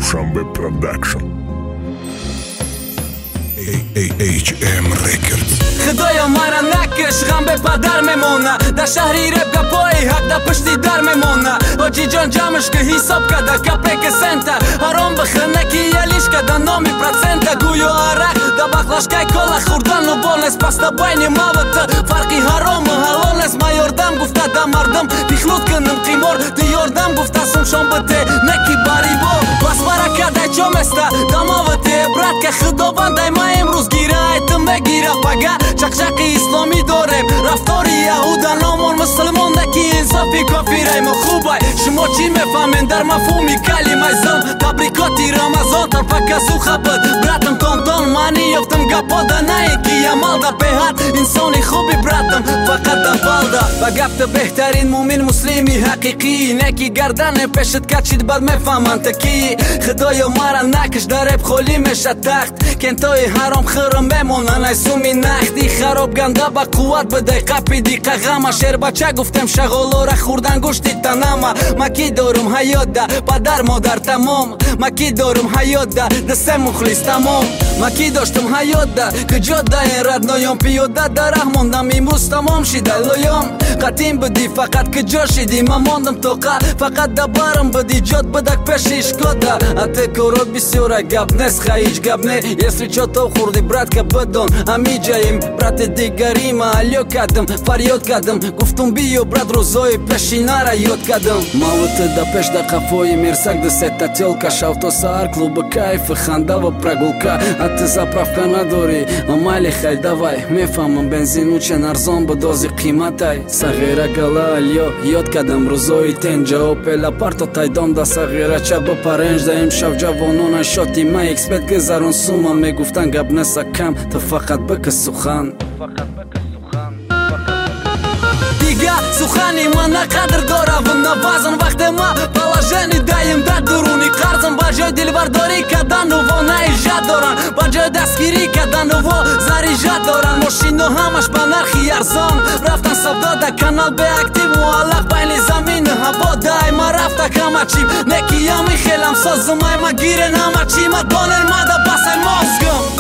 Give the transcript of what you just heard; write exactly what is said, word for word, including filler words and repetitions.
Dushanbe Production ایچ ام Records. خدایا مرا نکش غم به پدر میمونه در شهری رپ گپای حق در پشتی در میمونه حاجی جان جمعش که حساب کده کپک سنتر حرام بخنه که یلیش کده نامی پرسنت گویو عرق در بخلاش که کلا خوردن و بال است پس در بین موت فرقی حرام و حلال است ما یاردم گفته در مردم بیخلود کنم قیمار دی یاردم گفته سمشان بده نکی باری با بس برکت ای چوم استه دماوت عبرت که خداوند ای ما امروز گیره ایتم بگیره پگه چقچق اسلامی داریم رفتاری یهودن نامان مسلمان نکی انصافی کافیره ما خوبه شما چی میفهمین در مفهومی کلمه زن تبریکاتی رمضان تر پکسو خبت براتم تانتان معنی یفتم گپا ده نه کی عمل ده بهت انسانی خوبی براتم فقط ده بالده و گفت بهترین مومن مسلمی حقیقی نکی گردن پیشت کچید بر میفهمن تکی خدایا مرا نکش در رپ خولی میشه تخت کنتای حرام خرم بمونن ای سومی نختی خراب گنده با قوت بده قپی دیقه غمه شیر بچه گفتم شغالا را خوردن گوشتی تنمه ما کی دارم حیات ده پدر مادر تمام ما کی دارم حیات ده دسته مخلص تمام ما کی داشتم حیات ده که جاده این رد نایم پیاده در ره موندم امروز تمام شده لایم قدیم بدی فقط که جا شدی من ماندم توقع فقط دبارم بدی جاد بدک پیش اشکاده حتی کارات بسیاره گب نست خیش گب نه یسری چا تو خوردی برات که بدون همی جایم برات دیگری ما علیو کردم فریاد کردم گفتم بیو برات روزای پیشینا را یاد کردم ماوت دا پیش دا قفای میرسک دا ستا تیلکا شاو تو سهر клуб кайф خنده و прогулка حتی заправка نداری امالی خیل دوای میفهمم بنزینو چن ارزان بدازی قیمتای صغیره گلا علیو یاد کردم روزای تنجا و پلا پارتا تایدان دا صغیره چه با پرنج دا امشب جوانون شاتی ما اکسپت گذارون سوما میگفتن گب نسا کم تو فقط بک سخن دیگه سخنی من نقدر داره و نوازن وقت ما положение دایم در درونی قرضم با جای دلبرداری کردن و نه ایجاد دارن با جای دستگیری کردن و زریجات دارن ماشین و همش با نرخی ارزان رفتن سودا در کانال به اکتیو معلق بین زمین هوا دایم رفته کم چیم نکی همی خیلم سازم ای ما گیرن همه چیم دانر ماده بس ماسکم